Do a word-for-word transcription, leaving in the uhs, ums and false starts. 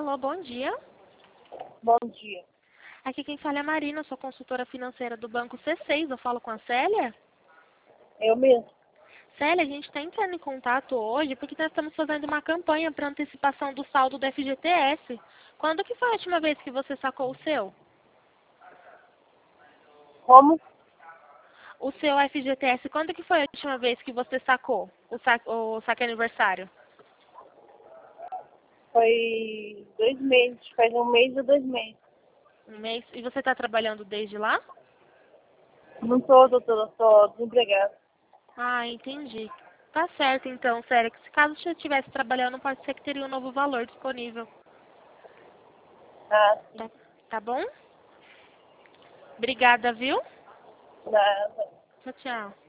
Alô, bom dia. Bom dia. Aqui quem fala é a Marina, sou consultora financeira do Banco C seis. Eu falo com a Célia? Eu mesmo. Célia, a gente está entrando em contato hoje porque nós estamos fazendo uma campanha para antecipação do saldo do F G T S. Quando que foi a última vez que você sacou o seu? Como? O seu F G T S, quando que foi a última vez que você sacou o saque, o saque aniversário? Foi dois meses. Faz um mês ou dois meses. Um mês? E você está trabalhando desde lá? Não tô, doutora. Tô desempregada. Ah, entendi. Tá certo então, Célia, que se caso você estivesse trabalhando, pode ser que teria um novo valor disponível. Ah, sim. Tá, tá bom? Obrigada, viu? Nada. Tchau, tchau.